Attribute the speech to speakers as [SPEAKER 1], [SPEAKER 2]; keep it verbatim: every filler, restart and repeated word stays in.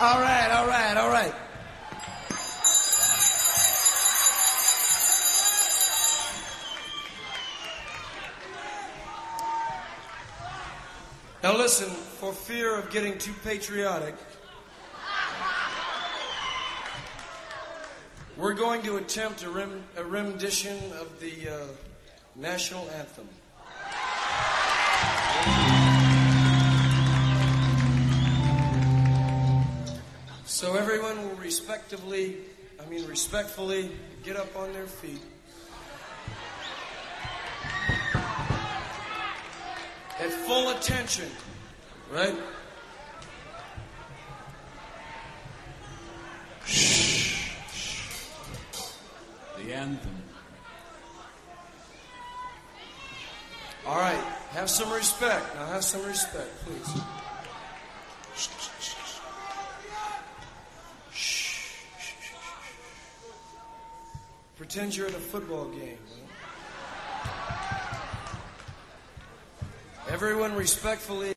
[SPEAKER 1] All right, all right, all right. Now listen, for fear of getting too patriotic, we're going to attempt a, rem- a rendition of the uh, national anthem. So everyone will respectively, I mean respectfully, get up on their feet. At full attention, right?
[SPEAKER 2] The anthem.
[SPEAKER 1] All right, have some respect. Now have some respect, please. Pretend you're at a football game. Right? Everyone respectfully.